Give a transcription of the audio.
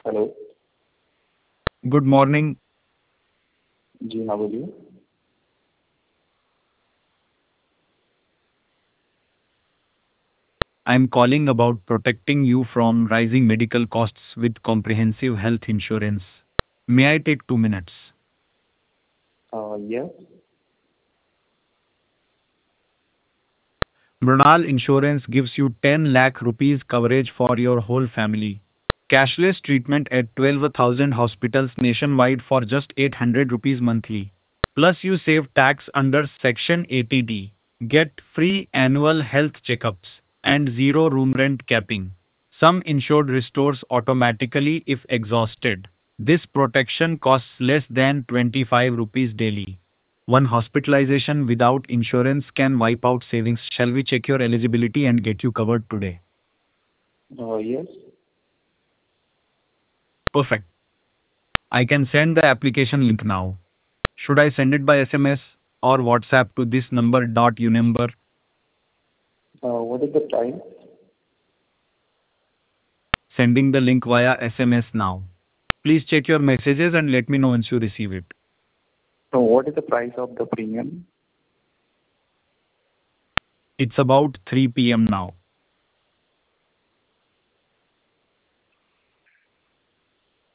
Hello. Good morning. जी हाँ, बोलिए। I'm calling about protecting you from rising medical costs with comprehensive health insurance. May I take 2 minutes? Yes. Mrinal Insurance gives you 10 lakh rupees coverage for your whole family. Cashless treatment at 12,000 hospitals nationwide for just 800 rupees monthly. Plus you save tax under Section 80D. Get free annual health checkups and zero room rent capping. Some insured restores automatically if exhausted. This protection costs less than 25 rupees daily. One hospitalization without insurance can wipe out savings. Shall we check your eligibility and get you covered today? Yes. Perfect. I can send the application link now. Should I send it by SMS or WhatsApp to this number? Dot you number? What is the price? Sending the link via SMS now. Please check your messages and let me know once you receive it. What is the price of the premium? It's about 3 p.m. now.